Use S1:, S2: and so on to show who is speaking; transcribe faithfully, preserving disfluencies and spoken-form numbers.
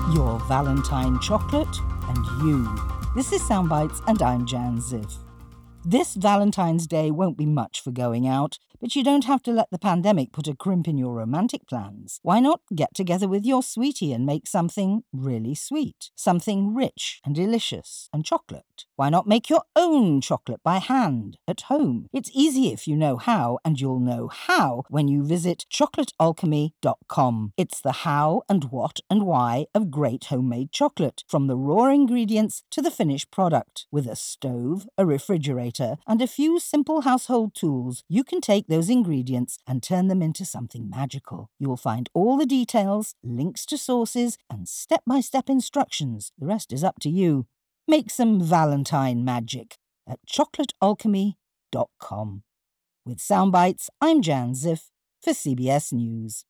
S1: your Valentine chocolate, and you. This is Soundbites, and I'm Jan Ziff. This Valentine's Day won't be much for going out, but you don't have to let the pandemic put a crimp in your romantic plans. Why not get together with your sweetie and make something really sweet? Something rich and delicious and chocolate. Why not make your own chocolate by hand at home? It's easy if you know how, and you'll know how when you visit chocolate alchemy dot com. It's the how and what and why of great homemade chocolate, from the raw ingredients to the finished product. With a stove, a refrigerator, and a few simple household tools, you can take those ingredients and turn them into something magical. You'll find all the details, links to sources, and step-by-step instructions. The rest is up to you. Make some Valentine magic at chocolate alchemy dot com. With Soundbites, I'm Jan Ziff for C B S News.